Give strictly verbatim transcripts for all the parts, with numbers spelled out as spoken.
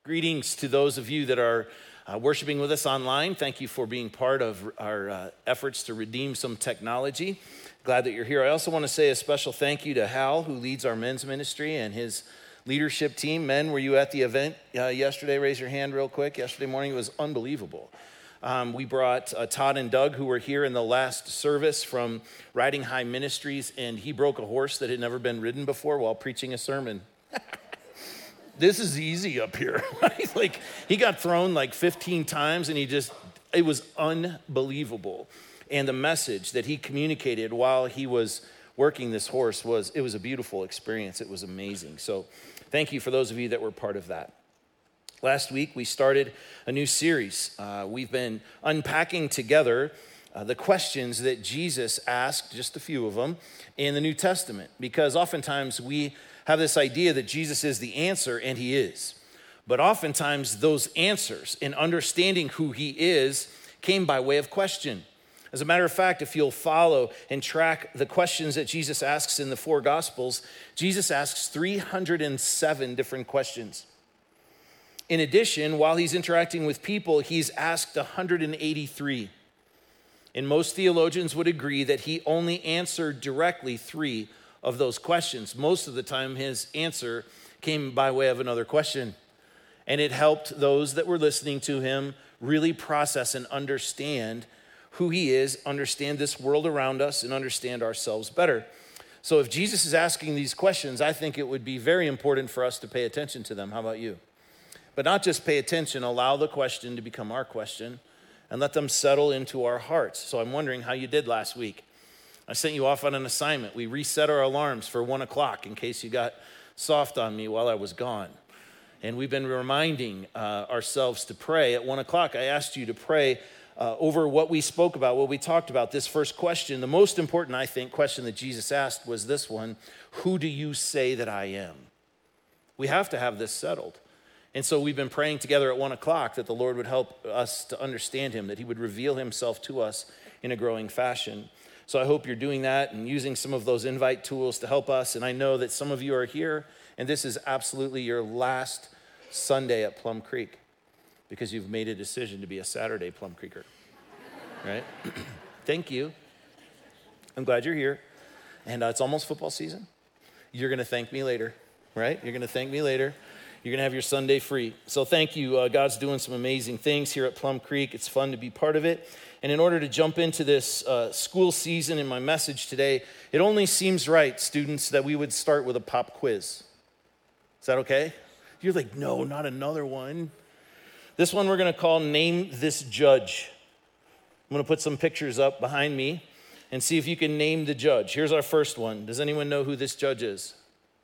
Greetings to those of you that are uh, worshiping with us online. Thank you for being part of our uh, efforts to redeem some technology. Glad that you're here. I also want to say a special thank you to Hal, who leads our men's ministry, and his leadership team. Men, were you at the event uh, yesterday? Raise your hand real quick. Yesterday morning, it was unbelievable. Um, we brought uh, Todd and Doug, who were here in the last service from Riding High Ministries, and he broke a horse that had never been ridden before while preaching a sermon. This is easy up here, right? Like, he got thrown like fifteen times, and he just, it was unbelievable. And the message that he communicated while he was working this horse was, it was a beautiful experience. It was amazing. So thank you for those of you that were part of that. Last week, we started a new series. Uh, we've been unpacking together uh, the questions that Jesus asked, just a few of them, in the New Testament. Because oftentimes we have this idea that Jesus is the answer, and he is. But oftentimes those answers in understanding who he is came by way of question. As a matter of fact, if you'll follow and track the questions that Jesus asks in the four Gospels, Jesus asks three hundred seven different questions. In addition, while he's interacting with people, he's asked one hundred eighty-three. And most theologians would agree that he only answered directly three of those questions. Most of the time, his answer came by way of another question. And it helped those that were listening to him really process and understand who he is, understand this world around us, and understand ourselves better. So if Jesus is asking these questions, I think it would be very important for us to pay attention to them. How about you? But not just pay attention, allow the question to become our question and let them settle into our hearts. So I'm wondering how you did last week. I sent you off on an assignment. We reset our alarms for one o'clock in case you got soft on me while I was gone. And we've been reminding uh, ourselves to pray. At one o'clock, I asked you to pray uh, over what we spoke about, what we talked about, this first question. The most important, I think, question that Jesus asked was this one: who do you say that I am? We have to have this settled. And so we've been praying together at one o'clock that the Lord would help us to understand him, that he would reveal himself to us in a growing fashion. So I hope you're doing that and using some of those invite tools to help us. And I know that some of you are here, and this is absolutely your last Sunday at Plum Creek because you've made a decision to be a Saturday Plum Creeker, right? Thank you. I'm glad you're here. And uh, it's almost football season. You're going to thank me later, right? You're going to thank me later. You're going to have your Sunday free. So thank you. Uh, God's doing some amazing things here at Plum Creek. It's fun to be part of it. And in order to jump into this uh, school season in my message today, it only seems right, students, that we would start with a pop quiz. Is that okay? You're like, no, not another one. This one we're going to call Name This Judge. I'm going to put some pictures up behind me and see if you can name the judge. Here's our first one. Does anyone know who this judge is?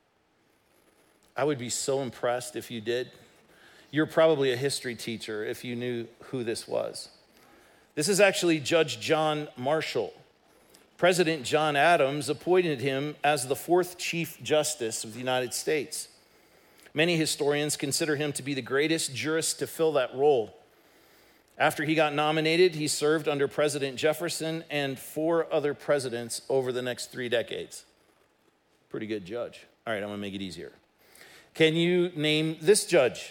I would be so impressed if you did. You're probably a history teacher if you knew who this was. This is actually Judge John Marshall. President John Adams appointed him as the fourth Chief Justice of the United States. Many historians consider him to be the greatest jurist to fill that role. After he got nominated, he served under President Jefferson and four other presidents over the next three decades. Pretty good judge. All right, I'm going to make it easier. Can you name this judge?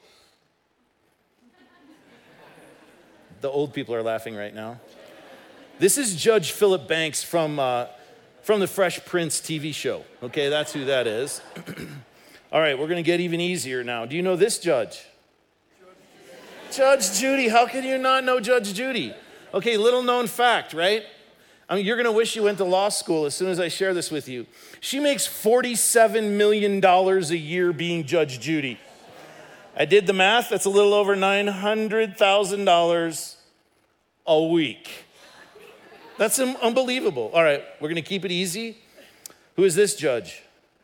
The old people are laughing right now. This is Judge Philip Banks from, uh, from the Fresh Prince T V show. Okay, that's who that is. All right, we're going to get even easier now. Do you know this judge? Judge Judy. Judge Judy. How can you not know Judge Judy? Okay, little known fact, right? I mean, you're going to wish you went to law school as soon as I share this with you. She makes forty-seven million dollars a year being Judge Judy. I did the math. That's a little over nine hundred thousand dollars a week. That's unbelievable. All right, we're going to keep it easy. Who is this judge?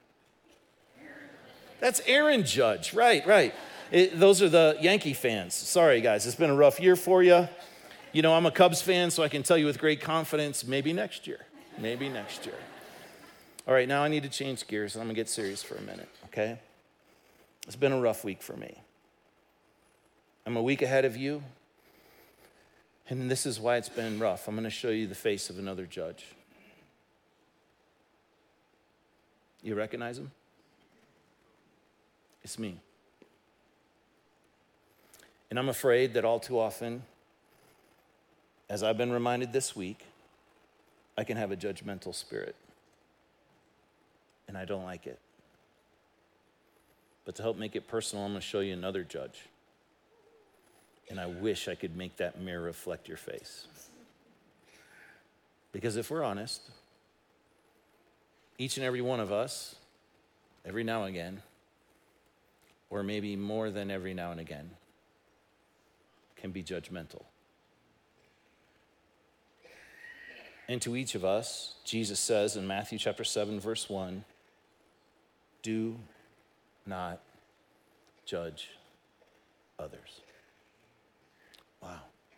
That's Aaron Judge. Right, right. It, those are the Yankee fans. Sorry, guys. It's been a rough year for you. You know, I'm a Cubs fan, so I can tell you with great confidence, maybe next year. Maybe next year. All right, now I need to change gears, and I'm going to get serious for a minute, okay? It's been a rough week for me. I'm a week ahead of you, and this is why it's been rough. I'm going to show you the face of another judge. You recognize him? It's me. And I'm afraid that all too often, as I've been reminded this week, I can have a judgmental spirit. And I don't like it. But to help make it personal, I'm going to show you another judge. And I wish I could make that mirror reflect your face. Because if we're honest, each and every one of us, every now and again, or maybe more than every now and again, can be judgmental. And to each of us, Jesus says in Matthew chapter seven, verse one, do not judge others. Wow.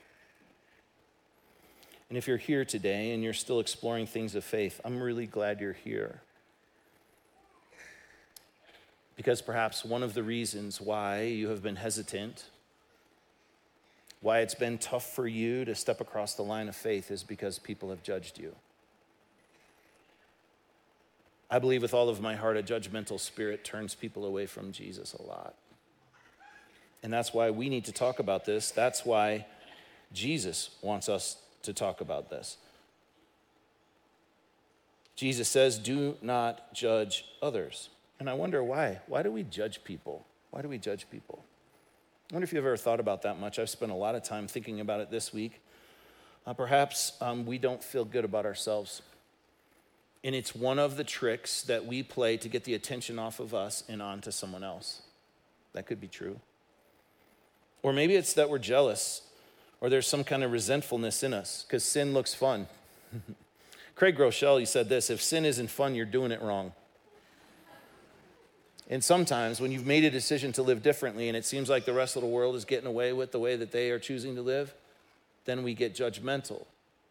And if you're here today and you're still exploring things of faith, I'm really glad you're here. Because perhaps one of the reasons why you have been hesitant, why it's been tough for you to step across the line of faith is because people have judged you. I believe with all of my heart, a judgmental spirit turns people away from Jesus a lot. And that's why we need to talk about this. That's why Jesus wants us to talk about this. Jesus says, do not judge others. And I wonder why. Why do we judge people? Why do we judge people? I wonder if you've ever thought about that much. I've spent a lot of time thinking about it this week. Uh, perhaps um, we don't feel good about ourselves. And it's one of the tricks that we play to get the attention off of us and onto someone else. That could be true. Or maybe it's that we're jealous, or there's some kind of resentfulness in us because sin looks fun. Craig Groeschel, he said this, if sin isn't fun, you're doing it wrong. And sometimes when you've made a decision to live differently and it seems like the rest of the world is getting away with the way that they are choosing to live, then we get judgmental.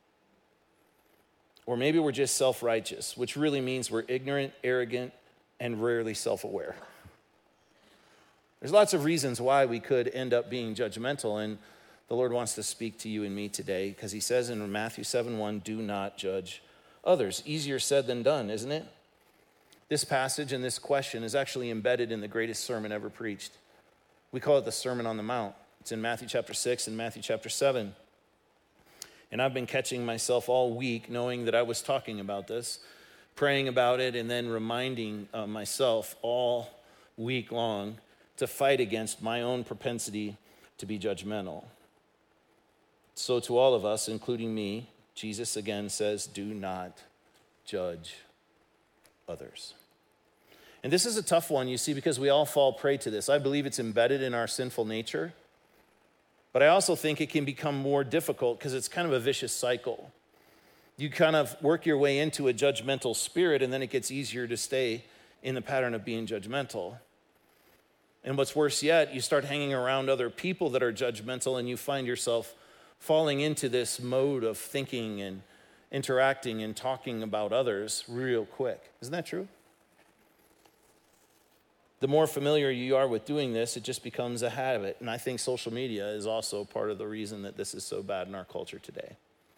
Or maybe we're just self-righteous, which really means we're ignorant, arrogant, and rarely self-aware. There's lots of reasons why we could end up being judgmental, and the Lord wants to speak to you and me today because he says in Matthew seven one, do not judge others. Easier said than done, isn't it? This passage and this question is actually embedded in the greatest sermon ever preached. We call it the Sermon on the Mount. It's in Matthew chapter six and Matthew chapter seven. And I've been catching myself all week knowing that I was talking about this, praying about it, and then reminding uh, myself all week long to fight against my own propensity to be judgmental. So to all of us, including me, Jesus again says, do not judge others. And this is a tough one, you see, because we all fall prey to this. I believe it's embedded in our sinful nature. But I also think it can become more difficult because it's kind of a vicious cycle. You kind of work your way into a judgmental spirit, and then it gets easier to stay in the pattern of being judgmental. And what's worse yet, you start hanging around other people that are judgmental, and you find yourself falling into this mode of thinking and interacting and talking about others real quick. Isn't that true? The more familiar you are with doing this, it just becomes a habit. And I think social media is also part of the reason that this is so bad in our culture today.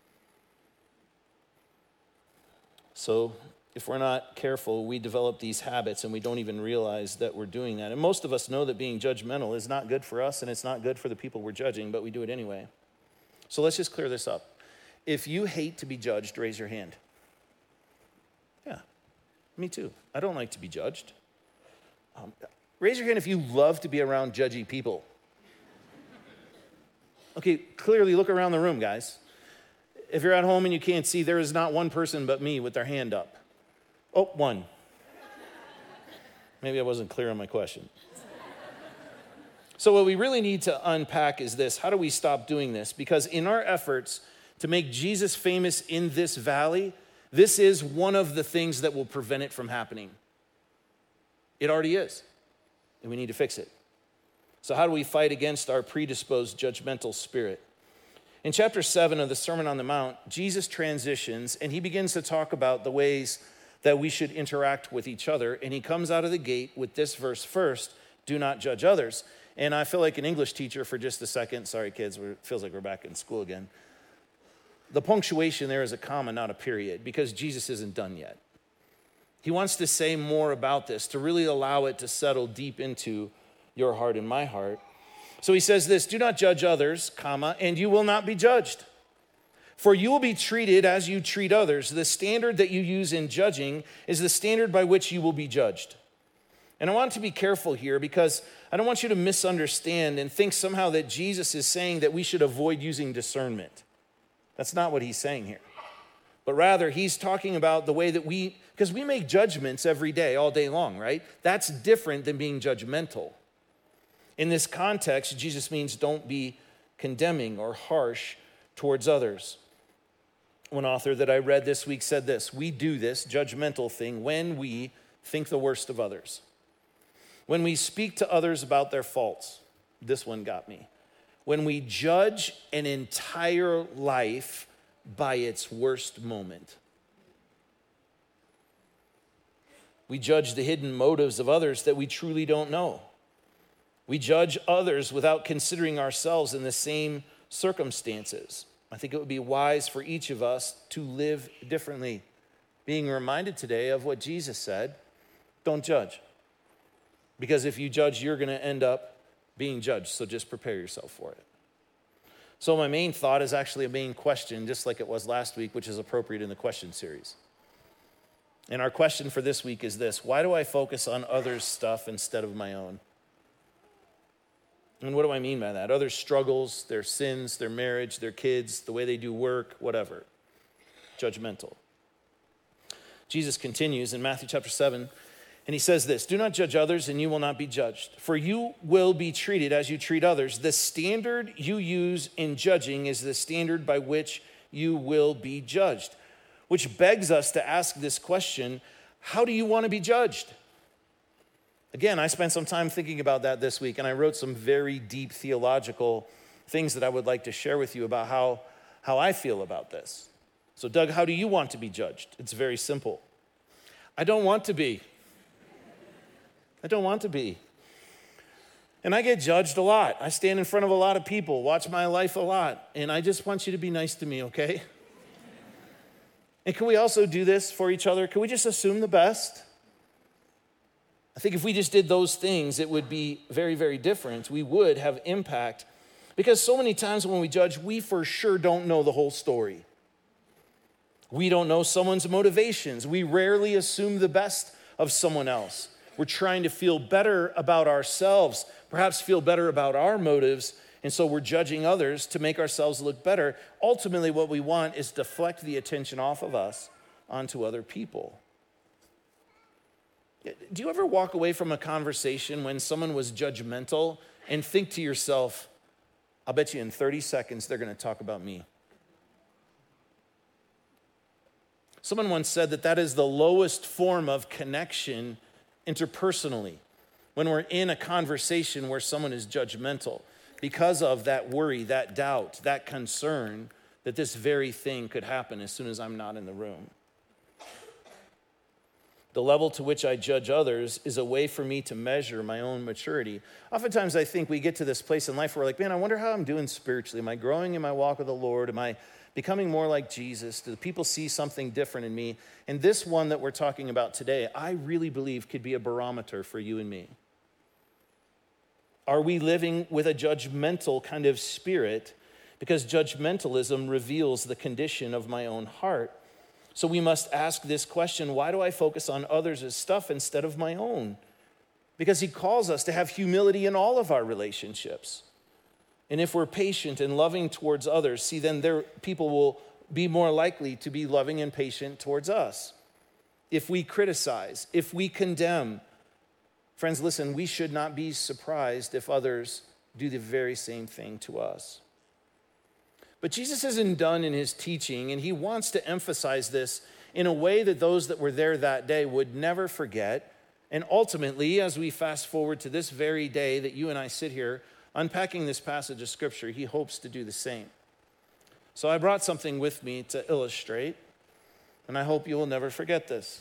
So if we're not careful, we develop these habits and we don't even realize that we're doing that. And most of us know that being judgmental is not good for us and it's not good for the people we're judging, but we do it anyway. So let's just clear this up. If you hate to be judged, raise your hand. Yeah, me too. I don't like to be judged. Um, raise your hand if you love to be around judgy people. Okay, clearly look around the room, guys. If you're at home and you can't see, there is not one person but me with their hand up. Oh, one. Maybe I wasn't clear on my question. So what we really need to unpack is this. How do we stop doing this? Because in our efforts to make Jesus famous in this valley, this is one of the things that will prevent it from happening. It already is, and we need to fix it. So how do we fight against our predisposed judgmental spirit? In chapter seven of the Sermon on the Mount, Jesus transitions, and he begins to talk about the ways that we should interact with each other, and he comes out of the gate with this verse first, do not judge others. And I feel like an English teacher for just a second. Sorry, kids, it feels like we're back in school again. The punctuation there is a comma, not a period, because Jesus isn't done yet. He wants to say more about this, to really allow it to settle deep into your heart and my heart. So he says this, do not judge others, comma, and you will not be judged. For you will be treated as you treat others. The standard that you use in judging is the standard by which you will be judged. And I want to be careful here because I don't want you to misunderstand and think somehow that Jesus is saying that we should avoid using discernment. That's not what he's saying here. But rather, he's talking about the way that we, because we make judgments every day, all day long, right? That's different than being judgmental. In this context, Jesus means don't be condemning or harsh towards others. One author that I read this week said this, we do this judgmental thing when we think the worst of others. When we speak to others about their faults. This one got me. When we judge an entire life by its worst moment. We judge the hidden motives of others that we truly don't know. We judge others without considering ourselves in the same circumstances. I think it would be wise for each of us to live differently. Being reminded today of what Jesus said, don't judge. Because if you judge, you're going to end up being judged. So just prepare yourself for it. So my main thought is actually a main question, just like it was last week, which is appropriate in the question series. And our question for this week is this: why do I focus on others' stuff instead of my own? And what do I mean by that? Others' struggles, their sins, their marriage, their kids, the way they do work, whatever. Judgmental. Jesus continues in Matthew chapter seven, and he says this, do not judge others and you will not be judged. For you will be treated as you treat others. The standard you use in judging is the standard by which you will be judged. Which begs us to ask this question, how do you want to be judged? Again, I spent some time thinking about that this week, and I wrote some very deep theological things that I would like to share with you about how, how I feel about this. So Doug, how do you want to be judged? It's very simple. I don't want to be. I don't want to be. And I get judged a lot. I stand in front of a lot of people, watch my life a lot, and I just want you to be nice to me, okay? And can we also do this for each other? Can we just assume the best? I think if we just did those things, it would be very, very different. We would have impact. Because so many times when we judge, we for sure don't know the whole story. We don't know someone's motivations. We rarely assume the best of someone else. We're trying to feel better about ourselves, perhaps feel better about our motives, and so we're judging others to make ourselves look better. Ultimately, what we want is deflect the attention off of us onto other people. Do you ever walk away from a conversation when someone was judgmental and think to yourself, I'll bet you in thirty seconds they're going to talk about me? Someone once said that that is the lowest form of connection interpersonally, when we're in a conversation where someone is judgmental because of that worry, that doubt, that concern that this very thing could happen as soon as I'm not in the room. The level to which I judge others is a way for me to measure my own maturity. Oftentimes I think we get to this place in life where we're like, man, I wonder how I'm doing spiritually. Am I growing in my walk with the Lord? Am I becoming more like Jesus? Do people see something different in me? And this one that we're talking about today, I really believe could be a barometer for you and me. Are we living with a judgmental kind of spirit? Because judgmentalism reveals the condition of my own heart. So we must ask this question, why do I focus on others' stuff instead of my own? Because he calls us to have humility in all of our relationships. And if we're patient and loving towards others, see, then there, people will be more likely to be loving and patient towards us. If we criticize, if we condemn, friends, listen, we should not be surprised if others do the very same thing to us. But Jesus isn't done in his teaching, and he wants to emphasize this in a way that those that were there that day would never forget. And ultimately, as we fast forward to this very day that you and I sit here unpacking this passage of Scripture, he hopes to do the same. So I brought something with me to illustrate, and I hope you will never forget this.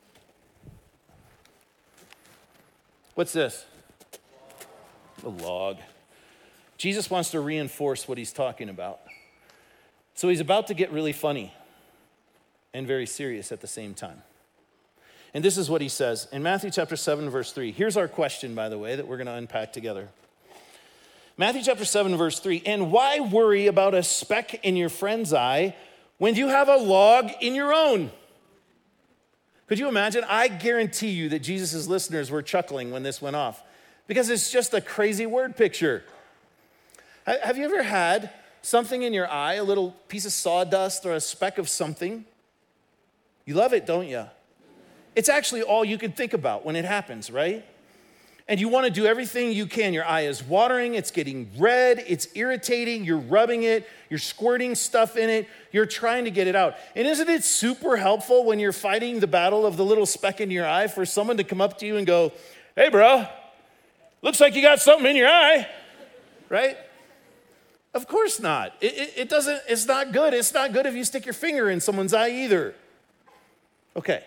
What's this? A log. Jesus wants to reinforce what he's talking about. So he's about to get really funny and very serious at the same time. And this is what he says in Matthew chapter seven, verse three. Here's our question, by the way, that we're going to unpack together. Matthew chapter seven, verse three. And why worry about a speck in your friend's eye when you have a log in your own? Could you imagine? I guarantee you that Jesus' listeners were chuckling when this went off because it's just a crazy word picture. Have you ever had something in your eye, a little piece of sawdust or a speck of something? You love it, don't you? It's actually all you can think about when it happens, right? And you want to do everything you can. Your eye is watering, it's getting red, it's irritating, you're rubbing it, you're squirting stuff in it, you're trying to get it out. And isn't it super helpful when you're fighting the battle of the little speck in your eye for someone to come up to you and go, hey, bro, looks like you got something in your eye, right? Of course not. It, it, it doesn't, it's not good. It's not good if you stick your finger in someone's eye either. Okay.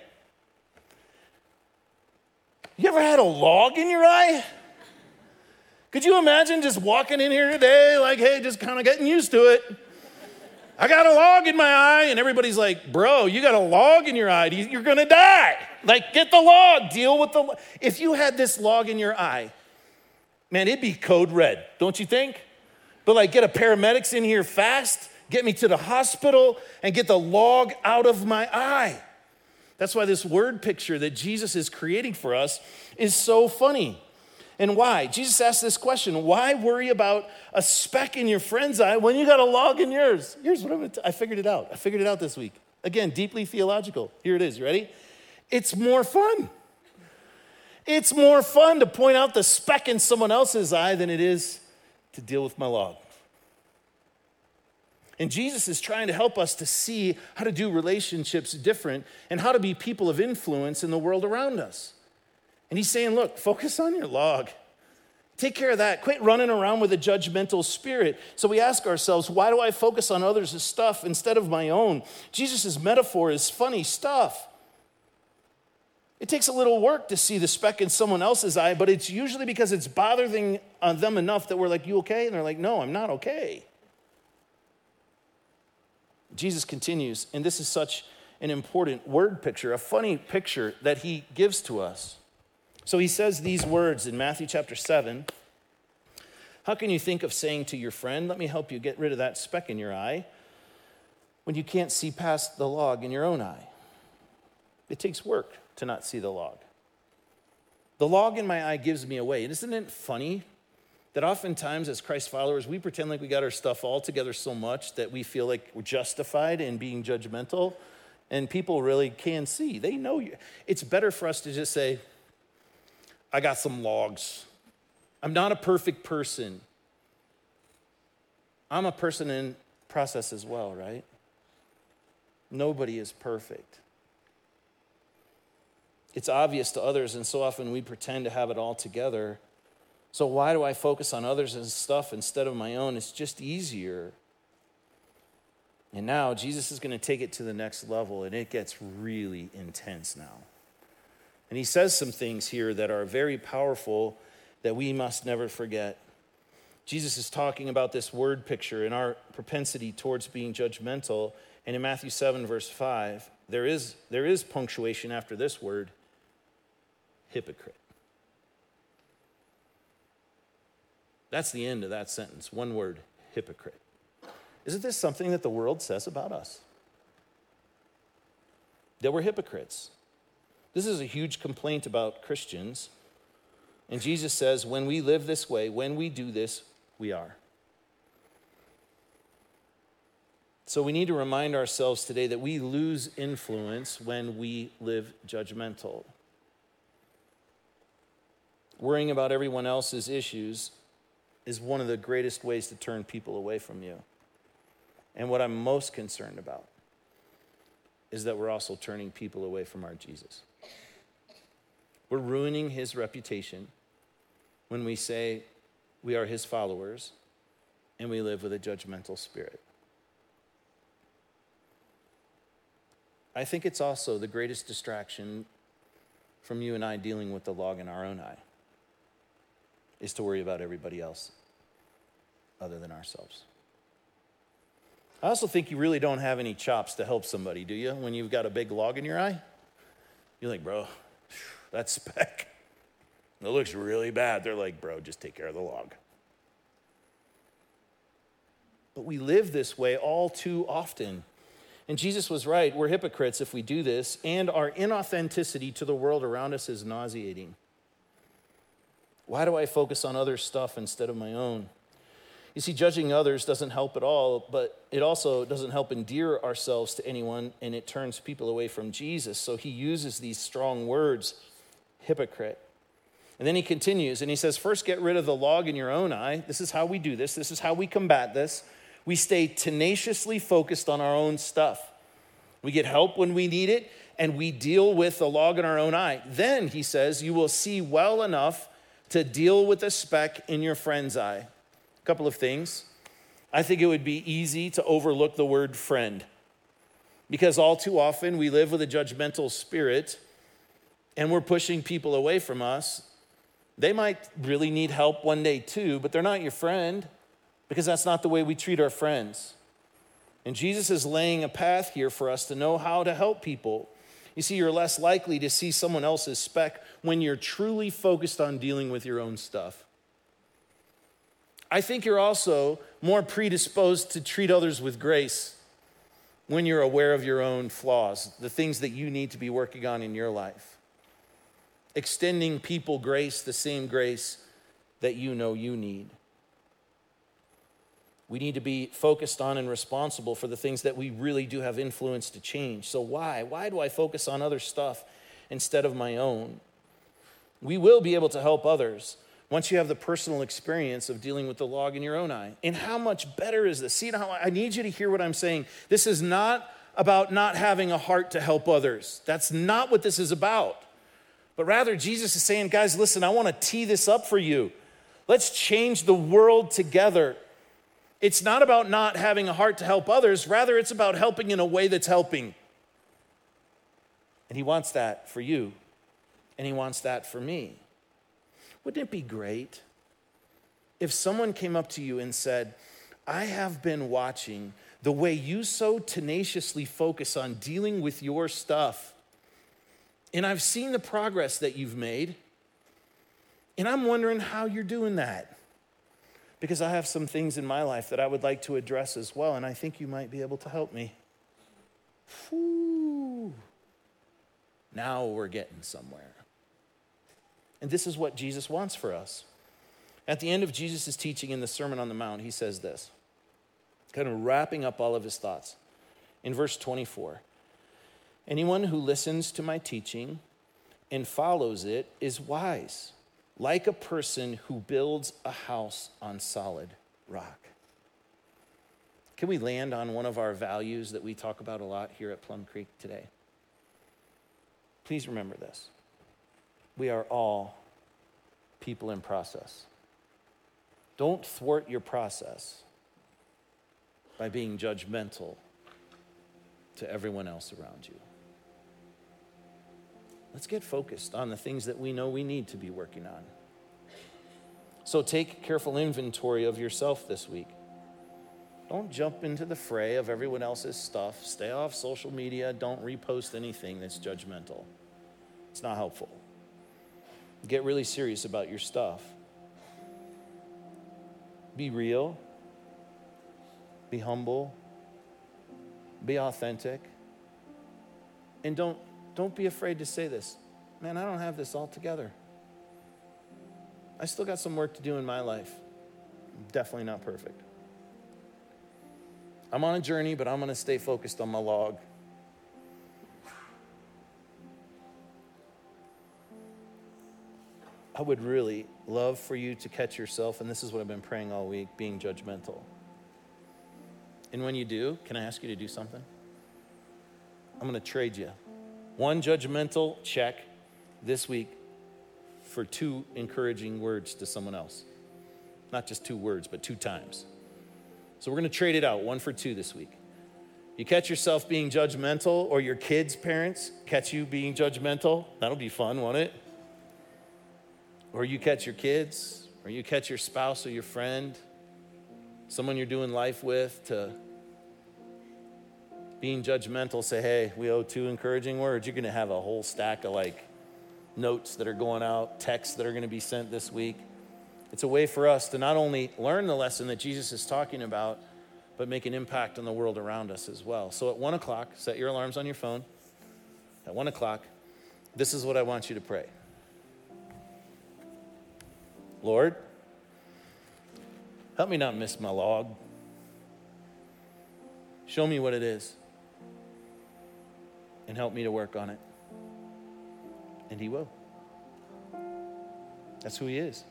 You ever had a log in your eye? Could you imagine just walking in here today, like, hey, just kind of getting used to it? I got a log in my eye, and everybody's like, bro, you got a log in your eye. You're going to die. Like, get the log. Deal with the log. If you had this log in your eye, man, it'd be code red, don't you think? But, like, get a paramedics in here fast, get me to the hospital, and get the log out of my eye. That's why this word picture that Jesus is creating for us is so funny. And why? Jesus asked this question, why worry about a speck in your friend's eye when you got a log in yours? Here's what I'm gonna t- I figured it out. I figured it out this week. Again, deeply theological. Here it is, you ready? It's more fun. It's more fun to point out the speck in someone else's eye than it is to deal with my log. And Jesus is trying to help us to see how to do relationships different and how to be people of influence in the world around us. And he's saying, look, focus on your log. Take care of that. Quit running around with a judgmental spirit. So we ask ourselves, why do I focus on others' stuff instead of my own? Jesus' metaphor is funny stuff. It takes a little work to see the speck in someone else's eye, but it's usually because it's bothering them enough that we're like, you okay? And they're like, no, I'm not okay. Jesus continues, and this is such an important word picture, a funny picture that he gives to us. So he says these words in Matthew chapter seven. How can you think of saying to your friend, let me help you get rid of that speck in your eye, when you can't see past the log in your own eye? It takes work to not see the log. The log in my eye gives me away. And isn't it funny that oftentimes as Christ followers, we pretend like we got our stuff all together so much that we feel like we're justified in being judgmental, and people really can see. They know you. It's better for us to just say, I got some logs. I'm not a perfect person. I'm a person in process as well, right? Nobody is perfect. It's obvious to others, and so often we pretend to have it all together. So why do I focus on others and stuff instead of my own? It's just easier. And now Jesus is going to take it to the next level, and it gets really intense now. And he says some things here that are very powerful that we must never forget. Jesus is talking about this word picture and our propensity towards being judgmental. And in Matthew seven, verse five, there is, there is punctuation after this word, hypocrite. That's the end of that sentence. One word, hypocrite. Isn't this something that the world says about us? That we're hypocrites. This is a huge complaint about Christians. And Jesus says, when we live this way, when we do this, we are. So we need to remind ourselves today that we lose influence when we live judgmental. Worrying about everyone else's issues is one of the greatest ways to turn people away from you. And what I'm most concerned about is that we're also turning people away from our Jesus. We're ruining his reputation when we say we are his followers and we live with a judgmental spirit. I think it's also the greatest distraction from you and I dealing with the log in our own eye is to worry about everybody else other than ourselves. I also think you really don't have any chops to help somebody, do you? When you've got a big log in your eye, you're like, bro, that speck, it looks really bad. They're like, bro, just take care of the log. but we live this way all too often. And Jesus was right. We're hypocrites if we do this, and our inauthenticity to the world around us is nauseating. Why do I focus on other stuff instead of my own? You see, judging others doesn't help at all, but it also doesn't help endear ourselves to anyone, and it turns people away from Jesus. So he uses these strong words, hypocrite. And then he continues, and he says, first get rid of the log in your own eye. This is how we do this. This is how we combat this. We stay tenaciously focused on our own stuff. We get help when we need it, and we deal with the log in our own eye. Then, he says, you will see well enough to deal with a speck in your friend's eye. A couple of things. I think it would be easy to overlook the word friend, because all too often we live with a judgmental spirit, and we're pushing people away from us. They might really need help one day too, but they're not your friend, because that's not the way we treat our friends. And Jesus is laying a path here for us to know how to help people. You see, you're less likely to see someone else's speck when you're truly focused on dealing with your own stuff. I think you're also more predisposed to treat others with grace when you're aware of your own flaws, the things that you need to be working on in your life. Extending people grace, the same grace that you know you need. We need to be focused on and responsible for the things that we really do have influence to change. So why? Why do I focus on other stuff instead of my own? We will be able to help others once you have the personal experience of dealing with the log in your own eye. And how much better is this? See, now I need you to hear what I'm saying. This is not about not having a heart to help others. That's not what this is about. But rather, Jesus is saying, guys, listen, I want to tee this up for you. Let's change the world together. It's not about not having a heart to help others. Rather, it's about helping in a way that's helping. And he wants that for you. And he wants that for me. Wouldn't it be great if someone came up to you and said, I have been watching the way you so tenaciously focus on dealing with your stuff. And I've seen the progress that you've made. And I'm wondering how you're doing that. Because I have some things in my life that I would like to address as well, and I think you might be able to help me. Whew. Now we're getting somewhere. And this is what Jesus wants for us. At the end of Jesus' teaching in the Sermon on the Mount, he says this, kind of wrapping up all of his thoughts. In verse twenty-four, anyone who listens to my teaching and follows it is wise, like a person who builds a house on solid rock. Can we land on one of our values that we talk about a lot here at Plum Creek today? Please remember this. We are all people in process. Don't thwart your process by being judgmental to everyone else around you. Let's get focused on the things that we know we need to be working on. So take careful inventory of yourself this week. Don't jump into the fray of everyone else's stuff. Stay off social media. Don't repost anything that's judgmental. It's not helpful. Get really serious about your stuff. Be real. Be humble. Be authentic. And don't Don't be afraid to say this. Man, I don't have this all together. I still got some work to do in my life. I'm definitely not perfect. I'm on a journey, but I'm going to stay focused on my log. I would really love for you to catch yourself, and this is what I've been praying all week, being judgmental. And when you do, can I ask you to do something? I'm going to trade you one judgmental check this week for two encouraging words to someone else. Not just two words, but two times. So we're going to trade it out, one for two this week. You catch yourself being judgmental, or your kids' parents catch you being judgmental. That'll be fun, won't it? Or you catch your kids, or you catch your spouse or your friend, someone you're doing life with, to being judgmental, say, hey, we owe two encouraging words. You're going to have a whole stack of like notes that are going out, texts that are going to be sent this week. It's a way for us to not only learn the lesson that Jesus is talking about, but make an impact on the world around us as well. So at one o'clock, set your alarms on your phone. At one o'clock, this is what I want you to pray. Lord, help me not miss my log. Show me what it is and help me to work on it. And he will. That's who he is.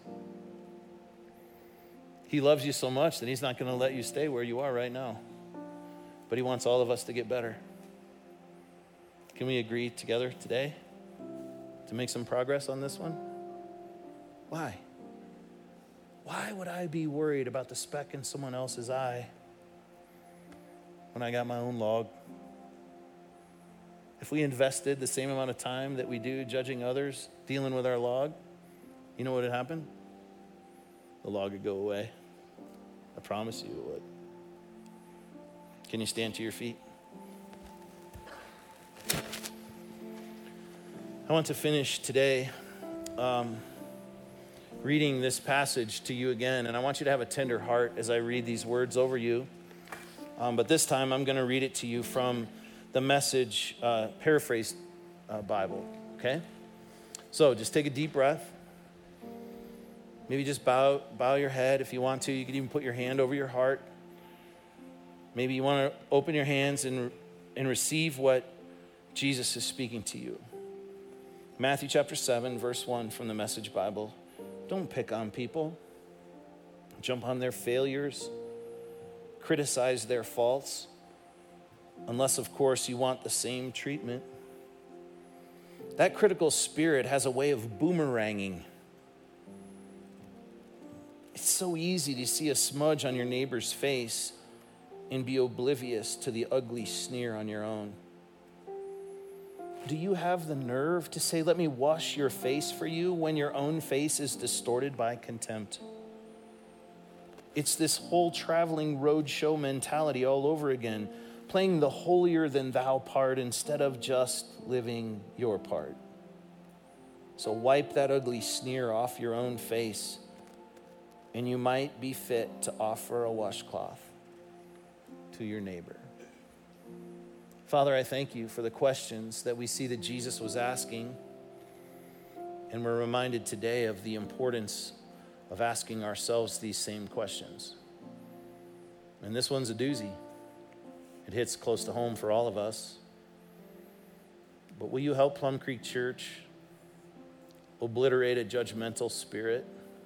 He loves you so much that he's not going to let you stay where you are right now. But he wants all of us to get better. Can we agree together today to make some progress on this one? Why? Why would I be worried about the speck in someone else's eye when I got my own log? If we invested the same amount of time that we do judging others, dealing with our log, you know what would happen? The log would go away. I promise you it would. Can you stand to your feet? I want to finish today um, reading this passage to you again, and I want you to have a tender heart as I read these words over you. Um, but this time I'm going to read it to you from the Message uh, paraphrased uh, Bible, okay? So just take a deep breath. Maybe just bow, bow your head if you want to. You can even put your hand over your heart. Maybe you want to open your hands and, and receive what Jesus is speaking to you. Matthew chapter seven, verse one from the Message Bible. Don't pick on people. Jump on their failures. Criticize their faults. Unless, of course, you want the same treatment. That critical spirit has a way of boomeranging. It's so easy to see a smudge on your neighbor's face and be oblivious to the ugly sneer on your own. Do you have the nerve to say, let me wash your face for you, when your own face is distorted by contempt? It's this whole traveling roadshow mentality all over again, playing the holier than thou part instead of just living your part. So wipe that ugly sneer off your own face, and you might be fit to offer a washcloth to your neighbor. Father, I thank you for the questions that we see that Jesus was asking, and we're reminded today of the importance of asking ourselves these same questions. And this one's a doozy. It hits close to home for all of us. But will you help Plum Creek Church obliterate a judgmental spirit?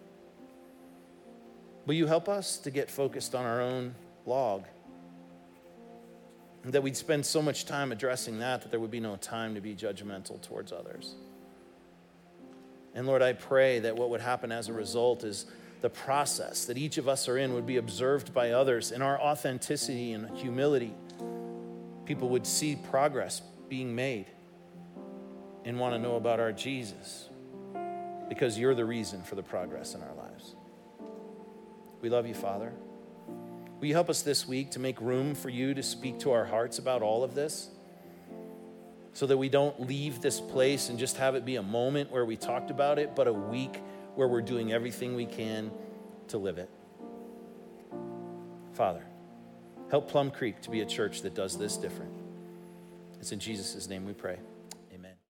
Will you help us to get focused on our own log? That we'd spend so much time addressing that that there would be no time to be judgmental towards others. And Lord, I pray that what would happen as a result is the process that each of us are in would be observed by others in our authenticity and humility. People would see progress being made and want to know about our Jesus, because you're the reason for the progress in our lives. We love you, Father. Will you help us this week to make room for you to speak to our hearts about all of this, so that we don't leave this place and just have it be a moment where we talked about it, but a week where we're doing everything we can to live it. Father, help Plum Creek to be a church that does this different. It's in Jesus' name we pray.